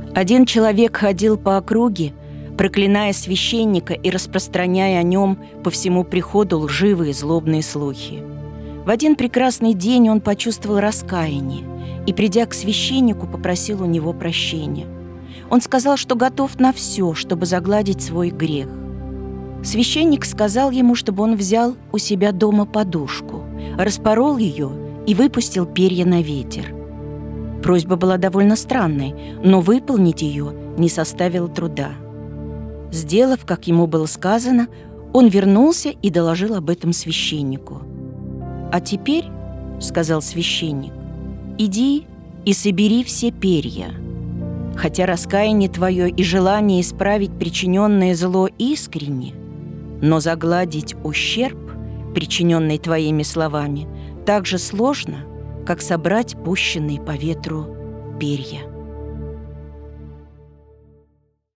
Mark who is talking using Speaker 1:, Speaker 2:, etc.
Speaker 1: Один человек ходил по округе, проклиная священника и распространяя о нем по всему приходу лживые злобные слухи. В один прекрасный день он почувствовал раскаяние и, придя к священнику, попросил у него прощения. Он сказал, что готов на все, чтобы загладить свой грех. Священник сказал ему, чтобы он взял у себя дома подушку, распорол ее и выпустил перья на ветер. Просьба была довольно странной, но выполнить ее не составило труда. Сделав, как ему было сказано, он вернулся и доложил об этом священнику. «А теперь, — сказал священник, — иди и собери все перья. Хотя раскаяние твое и желание исправить причиненное зло искренне, но загладить ущерб, причиненный твоими словами, так же сложно, как собрать пущенные по ветру перья».